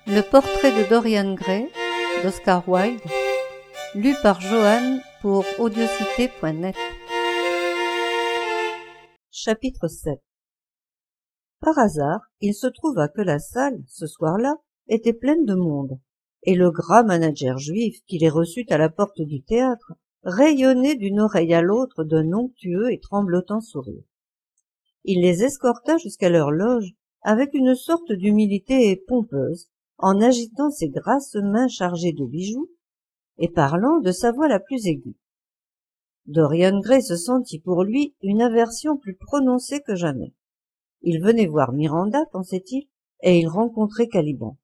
Le portrait de Dorian Gray d'Oscar Wilde, lu par Joanne pour audiocité.net. Chapitre 7. Par hasard, il se trouva que la salle, ce soir-là, était pleine de monde, et le gras manager juif qui les reçut à la porte du théâtre rayonnait d'une oreille à l'autre d'un onctueux et tremblotant sourire. Il les escorta jusqu'à leur loge avec une sorte d'humilité pompeuse, en agitant ses grasses mains chargées de bijoux et parlant de sa voix la plus aiguë. Dorian Gray se sentit pour lui une aversion plus prononcée que jamais. Il venait voir Miranda, pensait-il, et il rencontrait Caliban.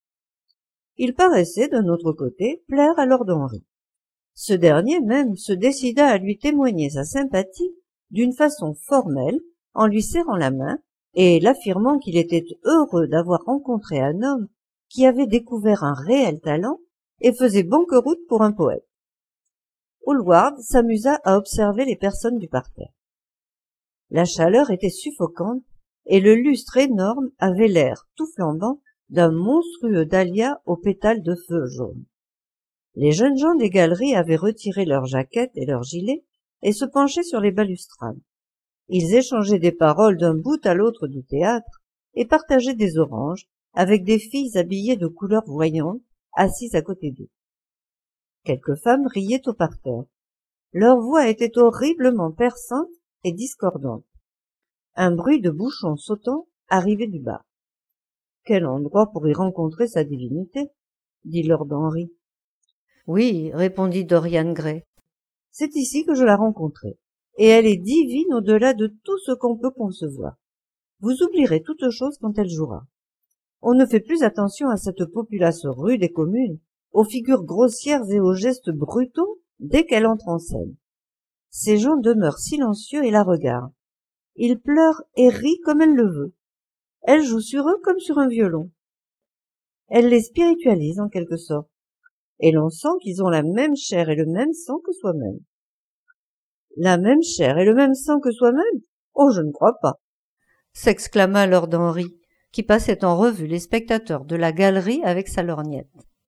Il paraissait, d'un autre côté, plaire à Lord Henry. Ce dernier même se décida à lui témoigner sa sympathie d'une façon formelle, en lui serrant la main et l'affirmant qu'il était heureux d'avoir rencontré un homme qui avait découvert un réel talent et faisait banqueroute pour un poète. Hallward s'amusa à observer les personnes du parterre. La chaleur était suffocante et le lustre énorme avait l'air tout flambant d'un monstrueux dahlia aux pétales de feu jaune. Les jeunes gens des galeries avaient retiré leurs jaquettes et leurs gilets et se penchaient sur les balustrades. Ils échangeaient des paroles d'un bout à l'autre du théâtre et partageaient des oranges avec des filles habillées de couleurs voyantes assises à côté d'eux. Quelques femmes riaient au parterre. Leur voix était horriblement perçante et discordante. Un bruit de bouchons sautant arrivait du bar. « Quel endroit pour y rencontrer sa divinité ?» dit Lord Henry. « Oui, répondit Dorian Gray. C'est ici que je la rencontrai, et elle est divine au-delà de tout ce qu'on peut concevoir. Vous oublierez toute chose quand elle jouera. On ne fait plus attention à cette populace rude et commune, aux figures grossières et aux gestes brutaux dès qu'elle entre en scène. Ces gens demeurent silencieux et la regardent. Ils pleurent et rient comme elle le veut. Elle joue sur eux comme sur un violon. Elle les spiritualise en quelque sorte, et l'on sent qu'ils ont la même chair et le même sang que soi-même. La même chair et le même sang que soi-même? Oh, je ne crois pas, s'exclama Lord Henry, qui passait en revue les spectateurs de la galerie avec sa lorgnette.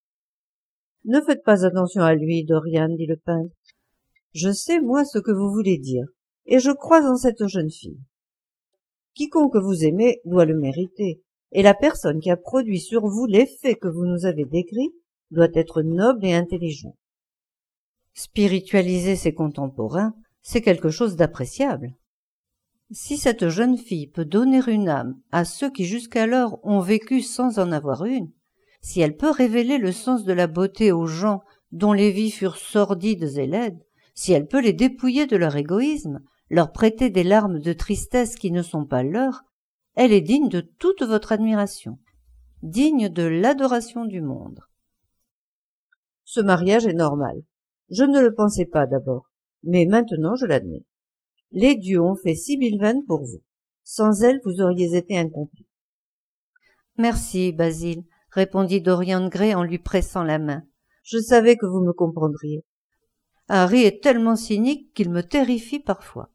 Ne faites pas attention à lui, Dorian, dit le peintre. Je sais, moi, ce que vous voulez dire, et je crois en cette jeune fille. Quiconque vous aimez doit le mériter, et la personne qui a produit sur vous l'effet que vous nous avez décrit doit être noble et intelligent. Spiritualiser ses contemporains, c'est quelque chose d'appréciable. Si cette jeune fille peut donner une âme à ceux qui jusqu'alors ont vécu sans en avoir une, si elle peut révéler le sens de la beauté aux gens dont les vies furent sordides et laides, si elle peut les dépouiller de leur égoïsme, leur prêter des larmes de tristesse qui ne sont pas leurs, elle est digne de toute votre admiration, digne de l'adoration du monde. Ce mariage est normal. Je ne le pensais pas d'abord, mais maintenant je l'admets. Les dieux ont fait Sibyl Vane pour vous. Sans elle, vous auriez été incomplet. Merci, Basil, répondit Dorian Gray en lui pressant la main. Je savais que vous me comprendriez. Harry est tellement cynique qu'il me terrifie parfois.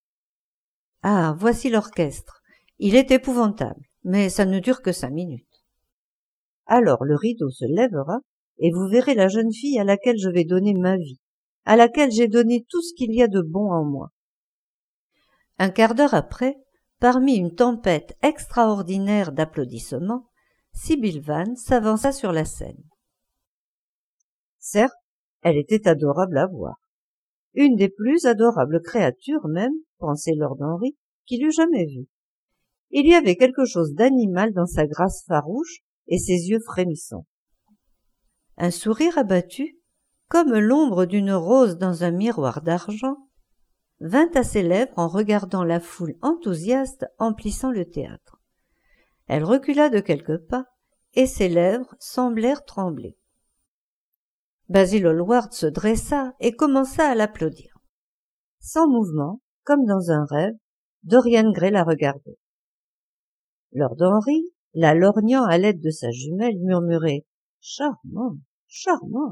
Ah, voici l'orchestre. Il est épouvantable, mais ça ne dure que 5 minutes. Alors le rideau se lèvera et vous verrez la jeune fille à laquelle je vais donner ma vie, à laquelle j'ai donné tout ce qu'il y a de bon en moi. Un quart d'heure après, parmi une tempête extraordinaire d'applaudissements, Sibyl Vane s'avança sur la scène. Certes, elle était adorable à voir. Une des plus adorables créatures même, pensait Lord Henry, qu'il eût jamais vue. Il y avait quelque chose d'animal dans sa grâce farouche et ses yeux frémissants. Un sourire abattu, comme l'ombre d'une rose dans un miroir d'argent, vint à ses lèvres en regardant la foule enthousiaste emplissant le théâtre. Elle recula de quelques pas, et ses lèvres semblèrent trembler. Basil Hallward se dressa et commença à l'applaudir. Sans mouvement, comme dans un rêve, Dorian Gray la regardait. Lord Henry, la lorgnant à l'aide de sa jumelle, murmurait « Charmant, charmant !»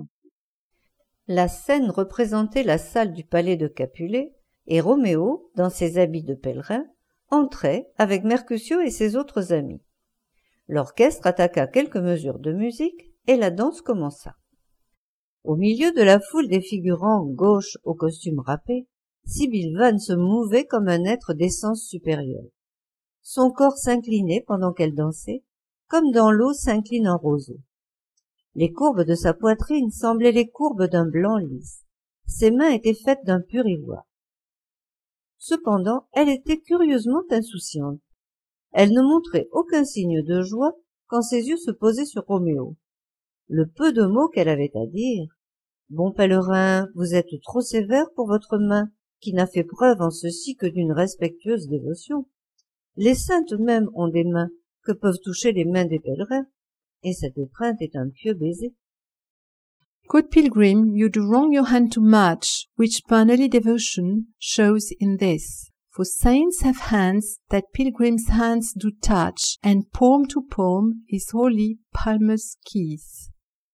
La scène représentait la salle du palais de Capulet, et Roméo, dans ses habits de pèlerin, entrait avec Mercutio et ses autres amis. L'orchestre attaqua quelques mesures de musique et la danse commença. Au milieu de la foule des figurants gauches aux costumes râpés, Sibyl Vane se mouvait comme un être d'essence supérieure. Son corps s'inclinait pendant qu'elle dansait, comme dans l'eau s'incline un roseau. Les courbes de sa poitrine semblaient les courbes d'un blanc lisse. Ses mains étaient faites d'un pur ivoire. Cependant, elle était curieusement insouciante. Elle ne montrait aucun signe de joie quand ses yeux se posaient sur Roméo. Le peu de mots qu'elle avait à dire. « Bon pèlerin, vous êtes trop sévère pour votre main, qui n'a fait preuve en ceci que d'une respectueuse dévotion. Les saintes même ont des mains que peuvent toucher les mains des pèlerins, et cette étreinte est un pieux baiser. » Good pilgrim, you do wrong your hand too much, which mannerly devotion shows in this. For saints have hands that pilgrims' hands do touch, and palm to palm is holy palmer's kiss.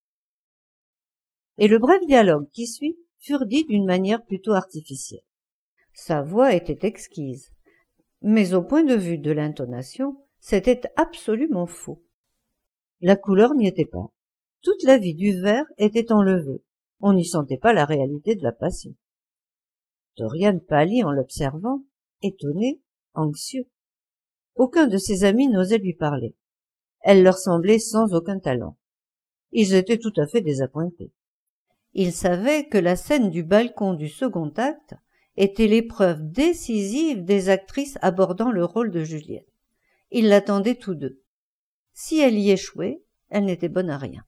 Et le bref dialogue qui suit furent dits d'une manière plutôt artificielle. Sa voix était exquise, mais au point de vue de l'intonation, c'était absolument faux. La couleur n'y était pas. Toute la vie du vers était enlevée. On n'y sentait pas la réalité de la passion. Dorian pâlit en l'observant, étonné, anxieux. Aucun de ses amis n'osait lui parler. Elle leur semblait sans aucun talent. Ils étaient tout à fait désappointés. Ils savaient que la scène du balcon du second acte était l'épreuve décisive des actrices abordant le rôle de Juliette. Ils l'attendaient tous deux. Si elle y échouait, elle n'était bonne à rien.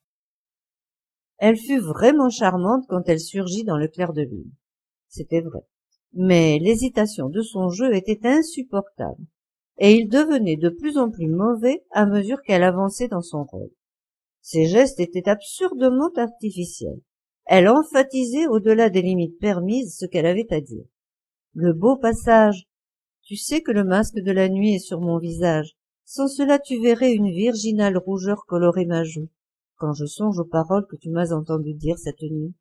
Elle fut vraiment charmante quand elle surgit dans le clair de lune. C'était vrai. Mais l'hésitation de son jeu était insupportable, et il devenait de plus en plus mauvais à mesure qu'elle avançait dans son rôle. Ses gestes étaient absurdement artificiels. Elle emphatisait au-delà des limites permises ce qu'elle avait à dire. Le beau passage. Tu sais que le masque de la nuit est sur mon visage. Sans cela tu verrais une virginale rougeur colorer ma joue, quand je songe aux paroles que tu m'as entendu dire cette nuit.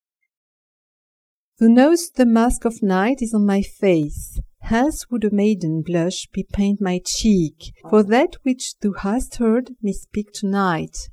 Thou knowest the mask of night is on my face. Else would a maiden blush bepaint my cheek, for that which thou hast heard may speak tonight.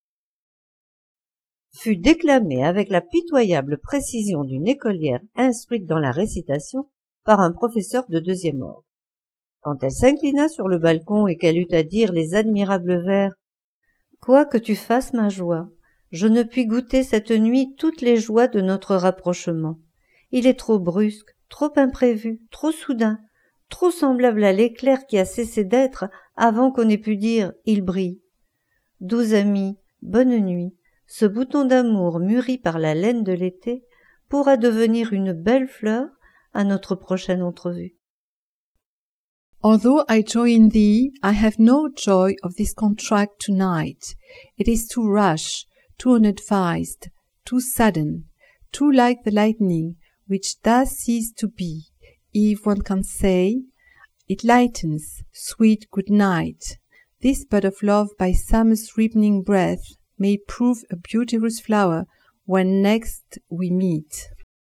Fut déclamée avec la pitoyable précision d'une écolière instruite dans la récitation par un professeur de deuxième ordre. Quand elle s'inclina sur le balcon et qu'elle eut à dire les admirables vers « Quoi que tu fasses ma joie, je ne puis goûter cette nuit toutes les joies de notre rapprochement. Il est trop brusque, trop imprévu, trop soudain, trop semblable à l'éclair qui a cessé d'être avant qu'on ait pu dire « il brille ». Doux amis, bonne nuit. Ce bouton d'amour mûri par la laine de l'été pourra devenir une belle fleur à notre prochaine entrevue. Although I joy in thee, I have no joy of this contract tonight. It is too rash, too unadvised, too sudden, too like the lightning, which does cease to be, if one can say, it lightens, sweet good night. This bud of love by summer's ripening breath may prove a beauteous flower when next we meet.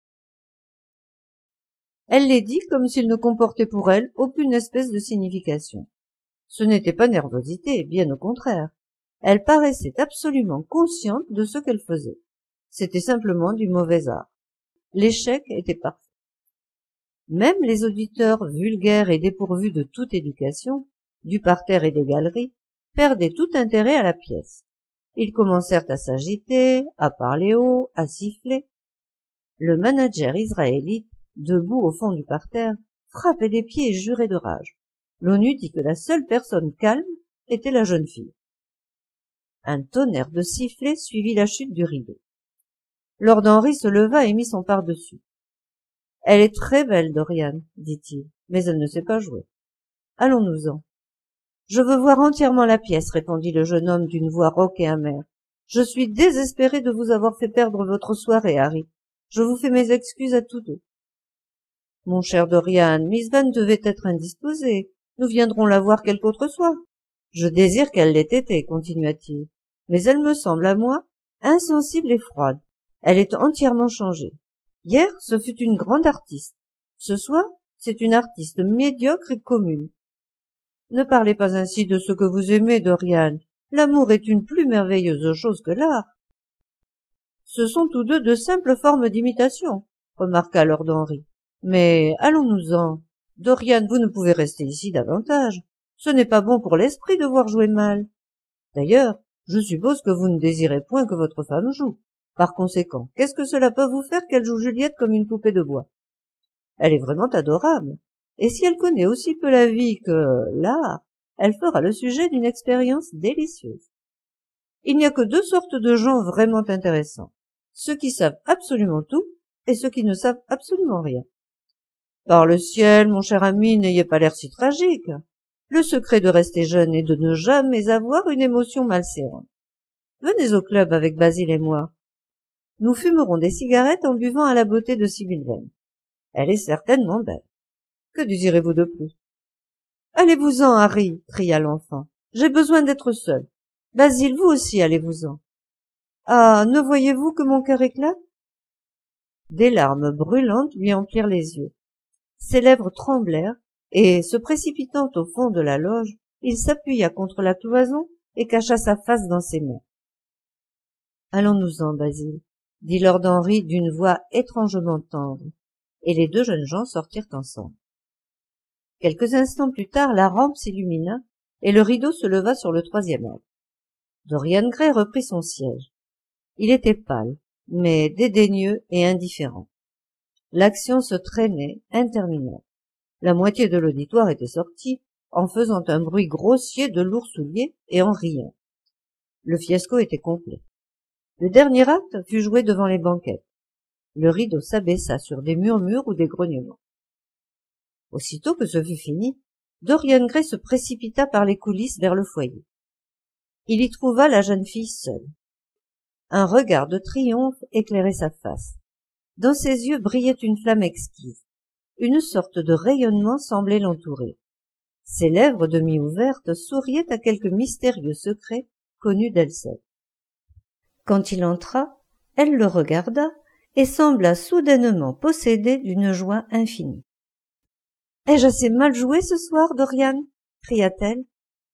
Elle les dit comme s'il ne comportait pour elle aucune espèce de signification. Ce n'était pas nervosité, bien au contraire. Elle paraissait absolument consciente de ce qu'elle faisait. C'était simplement du mauvais art. L'échec était parfait. Même les auditeurs vulgaires et dépourvus de toute éducation, du parterre et des galeries, perdaient tout intérêt à la pièce. Ils commencèrent à s'agiter, à parler haut, à siffler. Le manager israélite, debout au fond du parterre, frappait des pieds et jurait de rage. L'on eût dit que la seule personne calme était la jeune fille. Un tonnerre de sifflets suivit la chute du rideau. Lord Henry se leva et mit son par-dessus. « Elle est très belle, Dorian, dit-il, mais elle ne sait pas jouer. Allons-nous-en. » « Je veux voir entièrement la pièce, répondit le jeune homme d'une voix rauque et amère. « Je suis désespéré de vous avoir fait perdre votre soirée, Harry. Je vous fais mes excuses à tous deux. »« Mon cher Dorian, Miss Vane devait être indisposée. Nous viendrons la voir quelque autre soir. »« Je désire qu'elle l'ait été, continua-t-il. Mais elle me semble à moi insensible et froide. Elle est entièrement changée. Hier, ce fut une grande artiste. Ce soir, c'est une artiste médiocre et commune. Ne parlez pas ainsi de ce que vous aimez, Dorian. L'amour est une plus merveilleuse chose que l'art. Ce sont tous deux de simples formes d'imitation, remarqua Lord Henry. Mais allons-nous-en. Dorian, vous ne pouvez rester ici davantage. Ce n'est pas bon pour l'esprit de voir jouer mal. D'ailleurs, je suppose que vous ne désirez point que votre femme joue. Par conséquent, qu'est-ce que cela peut vous faire qu'elle joue Juliette comme une poupée de bois? Elle est vraiment adorable. Et si elle connaît aussi peu la vie que l'art, elle fera le sujet d'une expérience délicieuse. Il n'y a que deux sortes de gens vraiment intéressants. Ceux qui savent absolument tout et ceux qui ne savent absolument rien. Par le ciel, mon cher ami, n'ayez pas l'air si tragique. Le secret de rester jeune est de ne jamais avoir une émotion malséante. Venez au club avec Basil et moi. Nous fumerons des cigarettes en buvant à la beauté de Sibyl Vane. Elle est certainement belle. Que désirez-vous de plus? Allez-vous-en, Harry, cria l'enfant. J'ai besoin d'être seul. Basil, vous aussi, allez-vous-en. Ah, ne voyez-vous que mon cœur éclate? Des larmes brûlantes lui emplirent les yeux. Ses lèvres tremblèrent, et, se précipitant au fond de la loge, il s'appuya contre la cloison et cacha sa face dans ses mains. Allons-nous-en, Basil, dit Lord Henry d'une voix étrangement tendre, et les deux jeunes gens sortirent ensemble. Quelques instants plus tard, la rampe s'illumina, et le rideau se leva sur le troisième ordre. Dorian Gray reprit son siège. Il était pâle, mais dédaigneux et indifférent. L'action se traînait, interminable. La moitié de l'auditoire était sortie, en faisant un bruit grossier de lourds souliers et en riant. Le fiasco était complet. Le dernier acte fut joué devant les banquettes. Le rideau s'abaissa sur des murmures ou des grognements. Aussitôt que ce fut fini, Dorian Gray se précipita par les coulisses vers le foyer. Il y trouva la jeune fille seule. Un regard de triomphe éclairait sa face. Dans ses yeux brillait une flamme exquise. Une sorte de rayonnement semblait l'entourer. Ses lèvres demi-ouvertes souriaient à quelque mystérieux secret connu d'elle seule. Quand il entra, elle le regarda et sembla soudainement possédée d'une joie infinie. « Ai-je assez mal joué ce soir, Dorian » cria-t-elle.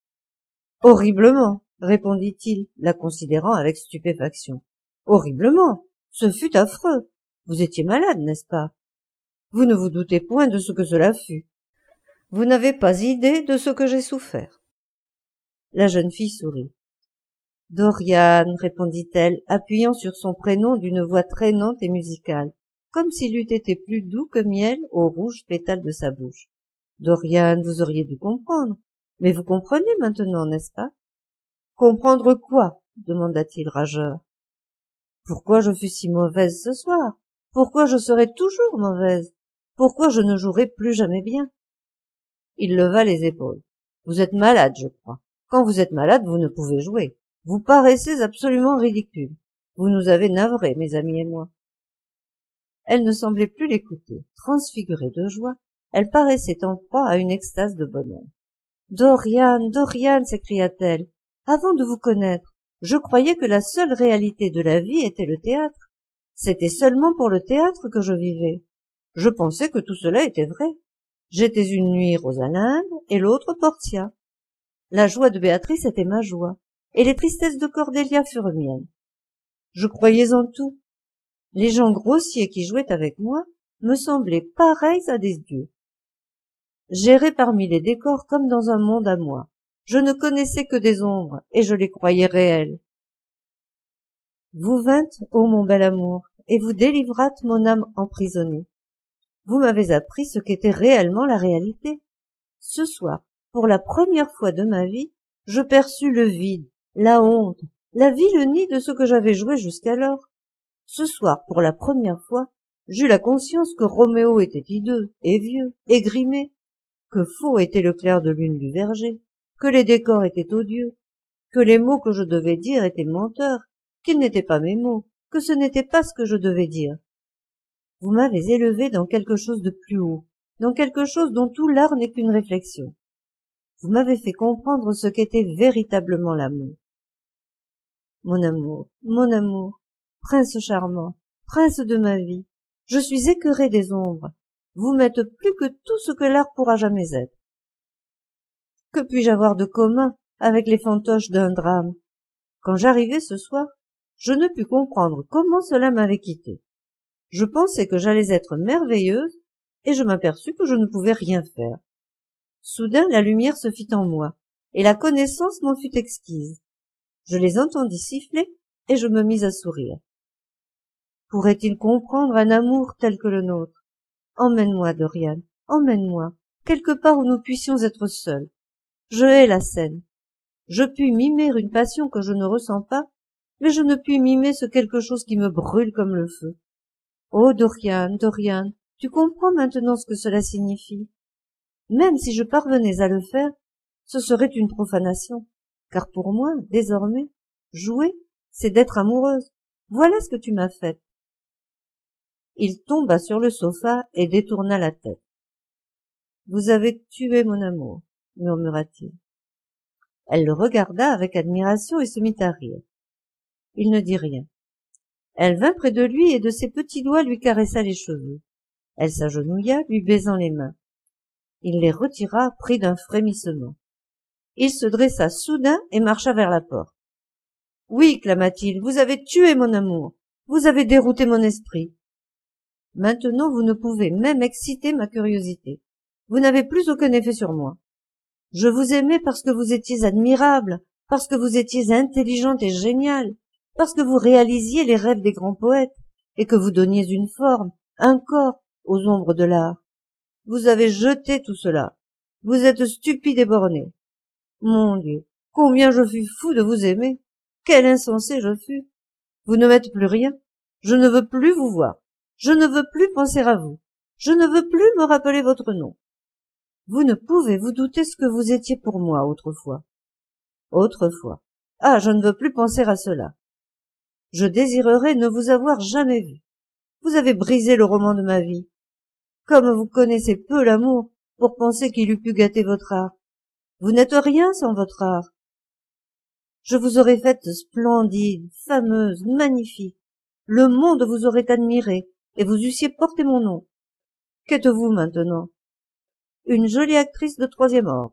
« Horriblement » répondit-il, la considérant avec stupéfaction. « Horriblement. Ce fut affreux. Vous étiez malade, n'est-ce pas? Vous ne vous doutez point de ce que cela fut. Vous n'avez pas idée de ce que j'ai souffert. » La jeune fille sourit. « Dorian, » répondit-elle, appuyant sur son prénom d'une voix traînante et musicale, comme s'il eût été plus doux que miel aux rouges pétales de sa bouche. « Dorian, vous auriez dû comprendre. Mais vous comprenez maintenant, n'est-ce pas? » « Comprendre quoi? » demanda-t-il rageur. « Pourquoi je fus si mauvaise ce soir? Pourquoi je serai toujours mauvaise? Pourquoi je ne jouerai plus jamais bien? » Il leva les épaules. « Vous êtes malade, je crois. Quand vous êtes malade, vous ne pouvez jouer. Vous paraissez absolument ridicule. Vous nous avez navrés, mes amis et moi. » Elle ne semblait plus l'écouter. Transfigurée de joie, elle paraissait en proie à une extase de bonheur. « Dorian, Dorian » s'écria-t-elle. « Avant de vous connaître, je croyais que la seule réalité de la vie était le théâtre. C'était seulement pour le théâtre que je vivais. Je pensais que tout cela était vrai. J'étais une nuit Rosalinde et l'autre Portia. La joie de Béatrice était ma joie, et les tristesses de Cordélia furent miennes. Je croyais en tout. Les gens grossiers qui jouaient avec moi me semblaient pareils à des dieux. J'errais parmi les décors comme dans un monde à moi. Je ne connaissais que des ombres, et je les croyais réelles. Vous vîntes, ô mon bel amour, et vous délivrâtes mon âme emprisonnée. Vous m'avez appris ce qu'était réellement la réalité. Ce soir, pour la première fois de ma vie, je perçus le vide, la honte, la vilenie de ce que j'avais joué jusqu'alors. Ce soir, pour la première fois, j'eus la conscience que Roméo était hideux et vieux et grimé, que faux était le clair de lune du verger, que les décors étaient odieux, que les mots que je devais dire étaient menteurs, qu'ils n'étaient pas mes mots, que ce n'était pas ce que je devais dire. Vous m'avez élevé dans quelque chose de plus haut, dans quelque chose dont tout l'art n'est qu'une réflexion. Vous m'avez fait comprendre ce qu'était véritablement l'amour. Mon amour, prince charmant, prince de ma vie, je suis écœurée des ombres. Vous m'êtes plus que tout ce que l'art pourra jamais être. Que puis-je avoir de commun avec les fantoches d'un drame? Quand j'arrivai ce soir, je ne pus comprendre comment cela m'avait quitté. Je pensais que j'allais être merveilleuse, et je m'aperçus que je ne pouvais rien faire. Soudain la lumière se fit en moi, et la connaissance m'en fut exquise. Je les entendis siffler, et je me mis à sourire. Pourrait-il comprendre un amour tel que le nôtre? Emmène-moi, Dorian, emmène-moi, quelque part où nous puissions être seuls. Je hais la scène. Je puis mimer une passion que je ne ressens pas, mais je ne puis mimer ce quelque chose qui me brûle comme le feu. Oh, Dorian, Dorian, tu comprends maintenant ce que cela signifie? Même si je parvenais à le faire, ce serait une profanation, car pour moi, désormais, jouer, c'est d'être amoureuse. Voilà ce que tu m'as fait. Il tomba sur le sofa et détourna la tête. Vous avez tué mon amour, murmura-t-il. Elle le regarda avec admiration et se mit à rire. Il ne dit rien. Elle vint près de lui et de ses petits doigts lui caressa les cheveux. Elle s'agenouilla, lui baisant les mains. Il les retira, pris d'un frémissement. Il se dressa soudain et marcha vers la porte. « Oui, clama-t-il, vous avez tué mon amour. Vous avez dérouté mon esprit. Maintenant, vous ne pouvez même exciter ma curiosité. Vous n'avez plus aucun effet sur moi. Je vous aimais parce que vous étiez admirable, parce que vous étiez intelligente et géniale, parce que vous réalisiez les rêves des grands poètes, et que vous donniez une forme, un corps, aux ombres de l'art. Vous avez jeté tout cela. Vous êtes stupide et borné. Mon Dieu, combien je fus fou de vous aimer. Quel insensé je fus. Vous ne m'êtes plus rien. Je ne veux plus vous voir. Je ne veux plus penser à vous. Je ne veux plus me rappeler votre nom. Vous ne pouvez vous douter ce que vous étiez pour moi autrefois. Autrefois. Ah, je ne veux plus penser à cela. Je désirerais ne vous avoir jamais vu. Vous avez brisé le roman de ma vie. Comme vous connaissez peu l'amour pour penser qu'il eût pu gâter votre art. Vous n'êtes rien sans votre art. Je vous aurais faite splendide, fameuse, magnifique. Le monde vous aurait admiré, et vous eussiez porté mon nom. Qu'êtes-vous maintenant? Une jolie actrice de troisième ordre.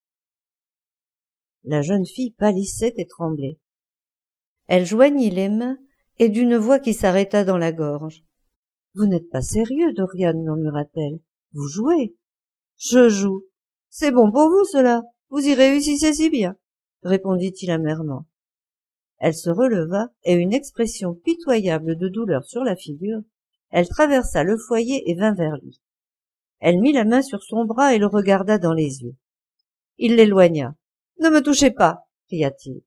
La jeune fille pâlissait et tremblait. Elle joignit les mains, et d'une voix qui s'arrêta dans la gorge. « Vous n'êtes pas sérieux, Dorian, murmura-t-elle. Vous jouez. Je joue. C'est bon pour vous, cela. Vous y réussissez si bien, répondit-il amèrement. Elle se releva, et une expression pitoyable de douleur sur la figure, elle traversa le foyer et vint vers lui. Elle mit la main sur son bras et le regarda dans les yeux. Il l'éloigna. « Ne me touchez pas !» cria-t-il.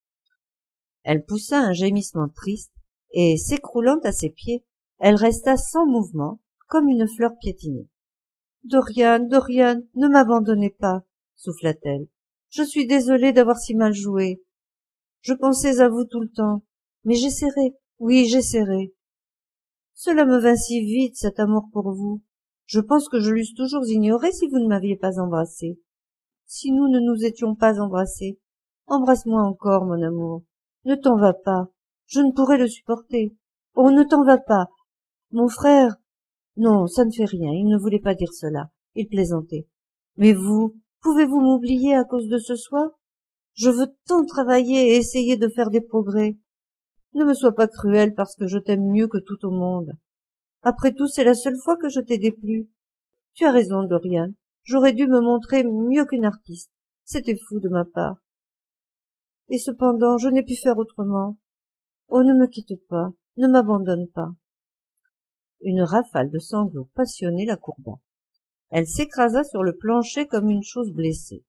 Elle poussa un gémissement triste, et, s'écroulant à ses pieds, elle resta sans mouvement, comme une fleur piétinée. « Dorian, Dorian, ne m'abandonnez pas !» souffla-t-elle. « Je suis désolée d'avoir si mal joué. Je pensais à vous tout le temps, mais j'essaierai, oui, j'essaierai. Cela me vint si vite, cet amour pour vous. Je pense que je l'eusse toujours ignoré si vous ne m'aviez pas embrassé. Si nous ne nous étions pas embrassés. Embrasse-moi encore, mon amour. Ne t'en va pas. Je ne pourrais le supporter. Oh, ne t'en va pas. Mon frère. Non, ça ne fait rien. Il ne voulait pas dire cela. Il plaisantait. Mais vous, pouvez-vous m'oublier à cause de ce soir? Je veux tant travailler et essayer de faire des progrès. Ne me sois pas cruel parce que je t'aime mieux que tout au monde. Après tout, c'est la seule fois que je t'ai déplu. Tu as raison, Dorian. J'aurais dû me montrer mieux qu'une artiste. C'était fou de ma part. Et cependant, je n'ai pu faire autrement. Oh, ne me quitte pas, ne m'abandonne pas. Une rafale de sanglots passionnés la courba. Elle s'écrasa sur le plancher comme une chose blessée.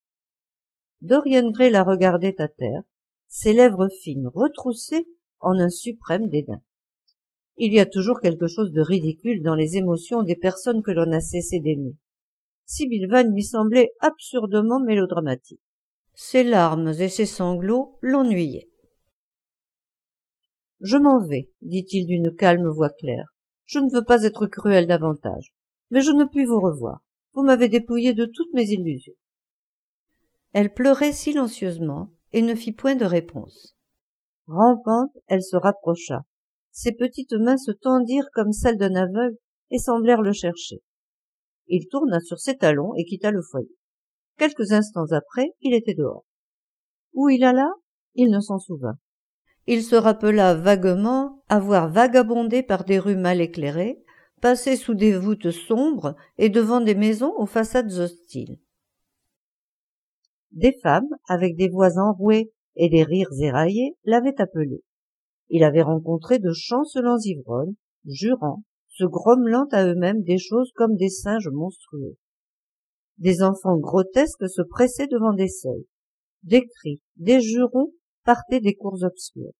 Dorian Gray la regardait à terre, ses lèvres fines retroussées en un suprême dédain. Il y a toujours quelque chose de ridicule dans les émotions des personnes que l'on a cessé d'aimer. Sibyl Vane lui semblait absurdement mélodramatique. Ses larmes et ses sanglots l'ennuyaient. « Je m'en vais, dit-il d'une calme voix claire. Je ne veux pas être cruel davantage, mais je ne puis vous revoir. Vous m'avez dépouillé de toutes mes illusions. » Elle pleurait silencieusement et ne fit point de réponse. Rampante, elle se rapprocha. Ses petites mains se tendirent comme celles d'un aveugle et semblèrent le chercher. Il tourna sur ses talons et quitta le foyer. Quelques instants après, il était dehors. Où il alla, il ne s'en souvint. Il se rappela vaguement avoir vagabondé par des rues mal éclairées, passé sous des voûtes sombres et devant des maisons aux façades hostiles. Des femmes, avec des voix enrouées et des rires éraillés, l'avaient appelé. Il avait rencontré de chancelants ivrognes, jurant, se grommelant à eux-mêmes des choses comme des singes monstrueux. Des enfants grotesques se pressaient devant des seuils. Des cris, des jurons partaient des cours obscures.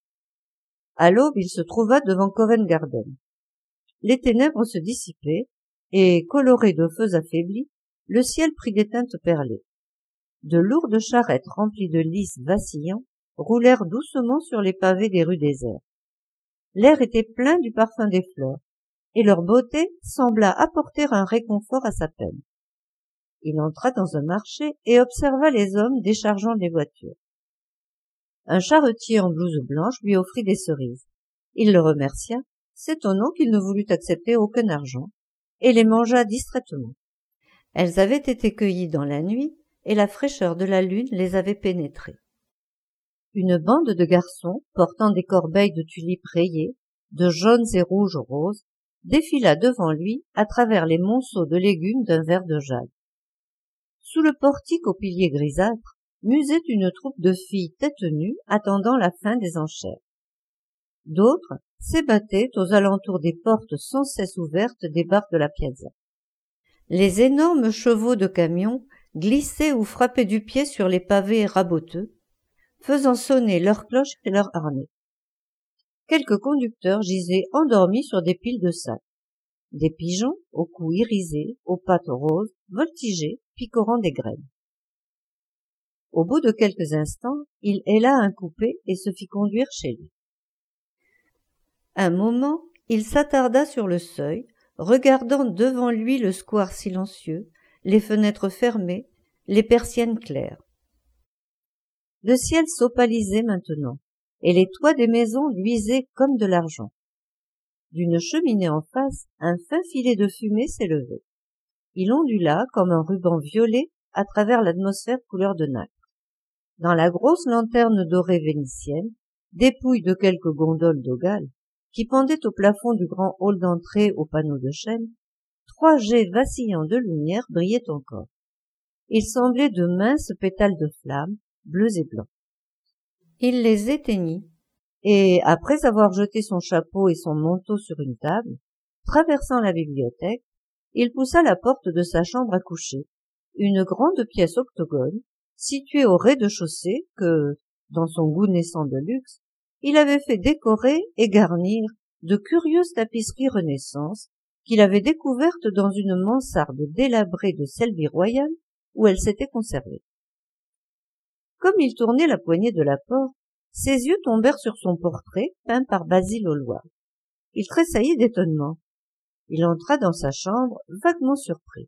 À l'aube, il se trouva devant Covent Garden. Les ténèbres se dissipaient, et, coloré de feux affaiblis, le ciel prit des teintes perlées. De lourdes charrettes remplies de lys vacillants roulèrent doucement sur les pavés des rues désertes. L'air était plein du parfum des fleurs, et leur beauté sembla apporter un réconfort à sa peine. Il entra dans un marché et observa les hommes déchargeant les voitures. Un charretier en blouse blanche lui offrit des cerises. Il le remercia, s'étonnant qu'il ne voulût accepter aucun argent, et les mangea distraitement. Elles avaient été cueillies dans la nuit, et la fraîcheur de la lune les avait pénétrées. Une bande de garçons, portant des corbeilles de tulipes rayées, de jaunes et rouges roses, défila devant lui à travers les monceaux de légumes d'un vert de jade. Sous le portique aux piliers grisâtres, musait une troupe de filles têtes nues attendant la fin des enchères. D'autres s'ébattaient aux alentours des portes sans cesse ouvertes des bars de la piazza. Les énormes chevaux de camion glissaient ou frappaient du pied sur les pavés raboteux, faisant sonner leurs cloches et leurs harnais. Quelques conducteurs gisaient endormis sur des piles de sacs. Des pigeons, au cou irisé, aux pattes roses, voltigeaient, picorant des graines. Au bout de quelques instants, il héla un coupé et se fit conduire chez lui. Un moment, il s'attarda sur le seuil, regardant devant lui le square silencieux, les fenêtres fermées, les persiennes claires. Le ciel s'opalisait maintenant, et les toits des maisons luisaient comme de l'argent. D'une cheminée en face, un fin filet de fumée s'élevait. Il ondula comme un ruban violet à travers l'atmosphère couleur de nacre. Dans la grosse lanterne dorée vénitienne, dépouille de quelques gondoles d'Ogale, qui pendaient au plafond du grand hall d'entrée aux panneaux de chêne, 3 jets vacillants de lumière brillaient encore. Ils semblaient de minces pétales de flammes, bleus et blancs. Il les éteignit, et, après avoir jeté son chapeau et son manteau sur une table, traversant la bibliothèque, il poussa la porte de sa chambre à coucher, une grande pièce octogone, située au rez-de-chaussée que, dans son goût naissant de luxe, il avait fait décorer et garnir de curieuses tapisseries Renaissance qu'il avait découvertes dans une mansarde délabrée de Selby Royal où elles s'étaient conservées. Comme il tournait la poignée de la porte, ses yeux tombèrent sur son portrait peint par Basile Hallward. Il tressaillit d'étonnement. Il entra dans sa chambre, vaguement surpris.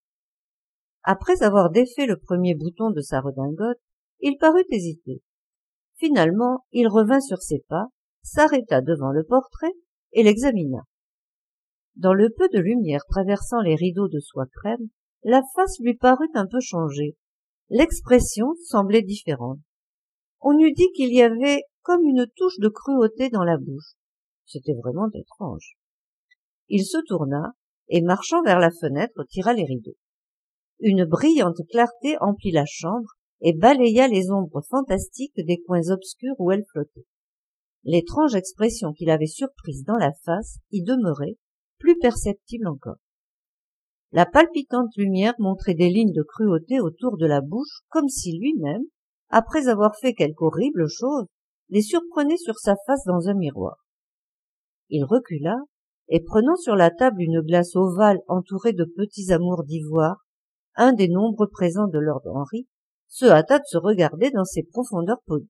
Après avoir défait le premier bouton de sa redingote, il parut hésiter. Finalement, il revint sur ses pas, s'arrêta devant le portrait et l'examina. Dans le peu de lumière traversant les rideaux de soie crème, la face lui parut un peu changée. L'expression semblait différente. On eût dit qu'il y avait comme une touche de cruauté dans la bouche. C'était vraiment étrange. Il se tourna et, marchant vers la fenêtre, tira les rideaux. Une brillante clarté emplit la chambre et balaya les ombres fantastiques des coins obscurs où elle flottait. L'étrange expression qu'il avait surprise dans la face y demeurait, plus perceptible encore. La palpitante lumière montrait des lignes de cruauté autour de la bouche, comme si lui-même, après avoir fait quelque horrible chose, les surprenait sur sa face dans un miroir. Il recula, et prenant sur la table une glace ovale entourée de petits amours d'ivoire, un des nombreux présents de Lord Henry, se hâta de se regarder dans ses profondeurs polies.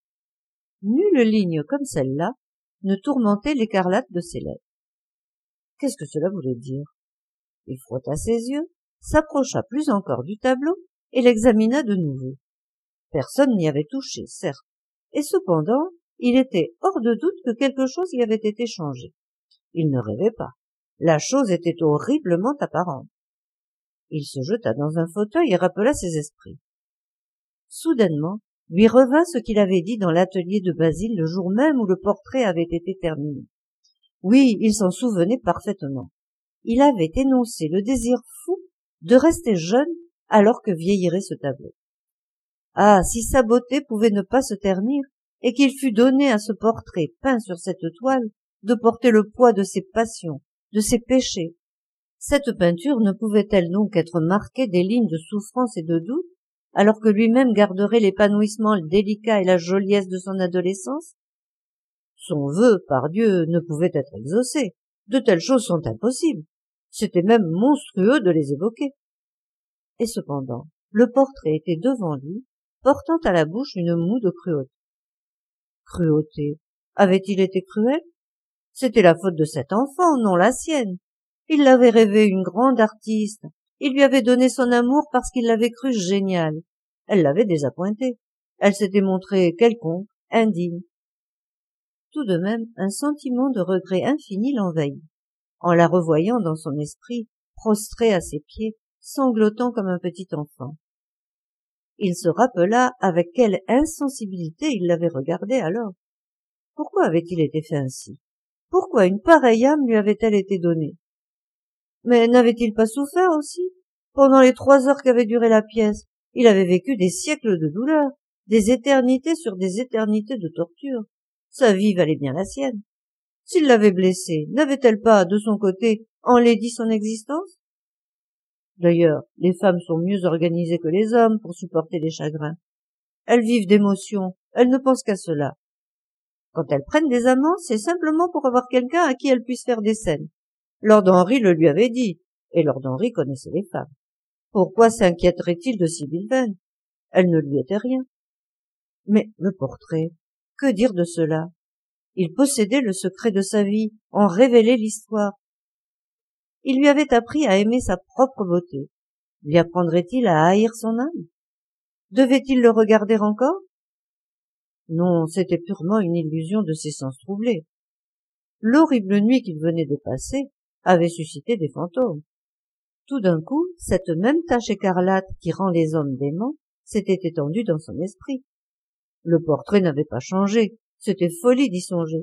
Nulle ligne comme celle-là ne tourmentait l'écarlate de ses lèvres. Qu'est-ce que cela voulait dire? Il frotta ses yeux, s'approcha plus encore du tableau et l'examina de nouveau. Personne n'y avait touché, certes, et cependant, il était hors de doute que quelque chose y avait été changé. Il ne rêvait pas. La chose était horriblement apparente. Il se jeta dans un fauteuil et rappela ses esprits. Soudainement, lui revint ce qu'il avait dit dans l'atelier de Basile le jour même où le portrait avait été terminé. Oui, il s'en souvenait parfaitement. Il avait énoncé le désir fou de rester jeune alors que vieillirait ce tableau. Ah, si sa beauté pouvait ne pas se ternir, et qu'il fût donné à ce portrait peint sur cette toile de porter le poids de ses passions, de ses péchés. Cette peinture ne pouvait-elle donc être marquée des lignes de souffrance et de doute, alors que lui-même garderait l'épanouissement délicat et la joliesse de son adolescence? Son vœu, par Dieu, ne pouvait être exaucé. De telles choses sont impossibles. C'était même monstrueux de les évoquer. Et cependant, le portrait était devant lui, portant à la bouche une moue de cruauté. Cruauté. Avait-il été cruel? C'était la faute de cet enfant, non la sienne. Il l'avait rêvée une grande artiste. Il lui avait donné son amour parce qu'il l'avait crue géniale. Elle l'avait désappointé. Elle s'était montrée quelconque, indigne. Tout de même, un sentiment de regret infini l'envahit, en la revoyant dans son esprit, prostrée à ses pieds, sanglotant comme un petit enfant. Il se rappela avec quelle insensibilité il l'avait regardée alors. Pourquoi avait-il été fait ainsi? Pourquoi une pareille âme lui avait-elle été donnée? Mais n'avait-il pas souffert aussi? Pendant les 3 heures qu'avait duré la pièce, il avait vécu des siècles de douleur, des éternités sur des éternités de torture. Sa vie valait bien la sienne. S'il l'avait blessée, n'avait-elle pas, de son côté, enlaidi son existence? D'ailleurs, les femmes sont mieux organisées que les hommes pour supporter les chagrins. Elles vivent d'émotions, elles ne pensent qu'à cela. Quand elles prennent des amants, c'est simplement pour avoir quelqu'un à qui elles puissent faire des scènes. Lord Henry le lui avait dit, et Lord Henry connaissait les femmes. Pourquoi s'inquiéterait-il de Sibyl Vane? Elle ne lui était rien. Mais le portrait, que dire de cela? Il possédait le secret de sa vie, en révélait l'histoire. Il lui avait appris à aimer sa propre beauté. Lui apprendrait-il à haïr son âme? Devait-il le regarder encore? Non, c'était purement une illusion de ses sens troublés. L'horrible nuit qu'il venait de passer avait suscité des fantômes. Tout d'un coup, cette même tache écarlate qui rend les hommes déments s'était étendue dans son esprit. Le portrait n'avait pas changé, c'était folie d'y songer.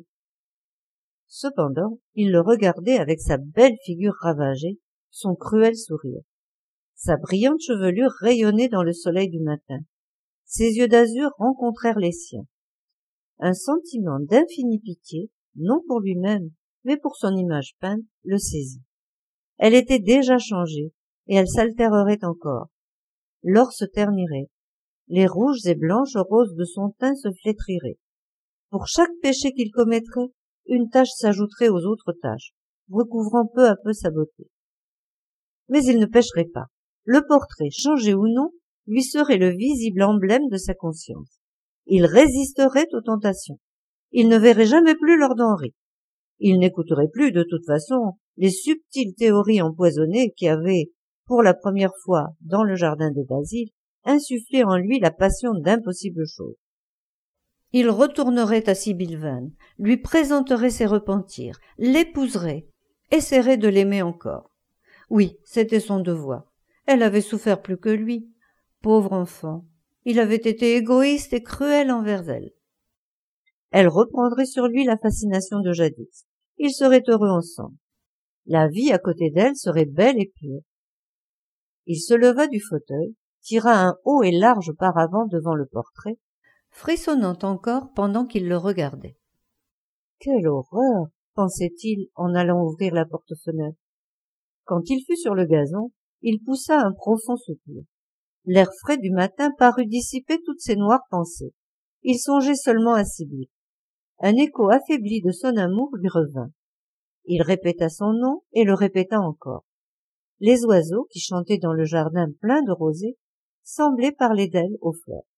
Cependant, il le regardait avec sa belle figure ravagée, son cruel sourire. Sa brillante chevelure rayonnait dans le soleil du matin. Ses yeux d'azur rencontrèrent les siens. Un sentiment d'infinie pitié, non pour lui-même, mais pour son image peinte, le saisit. Elle était déjà changée, et elle s'altérerait encore. L'or se ternirait. Les rouges et blanches roses de son teint se flétriraient. Pour chaque péché qu'il commettrait, une tache s'ajouterait aux autres taches, recouvrant peu à peu sa beauté. Mais il ne pécherait pas. Le portrait, changé ou non, lui serait le visible emblème de sa conscience. Il résisterait aux tentations. Il ne verrait jamais plus Lord Henry. Il n'écouterait plus, de toute façon, les subtiles théories empoisonnées qui avaient, pour la première fois dans le jardin de Basile, insufflé en lui la passion d'impossibles choses. Il retournerait à Sibyl Vane, lui présenterait ses repentirs, l'épouserait, essaierait de l'aimer encore. Oui, c'était son devoir. Elle avait souffert plus que lui. Pauvre enfant, il avait été égoïste et cruel envers elle. Elle reprendrait sur lui la fascination de jadis. Ils seraient heureux ensemble. La vie à côté d'elle serait belle et pure. Il se leva du fauteuil, tira un haut et large paravent devant le portrait, frissonnant encore pendant qu'il le regardait. Quelle horreur, pensait-il en allant ouvrir la porte-fenêtre. Quand il fut sur le gazon, il poussa un profond soupir. L'air frais du matin parut dissiper toutes ses noires pensées. Il songeait seulement à Sibyl. Un écho affaibli de son amour lui revint. Il répéta son nom et le répéta encore. Les oiseaux qui chantaient dans le jardin plein de rosées semblaient parler d'elle aux fleurs.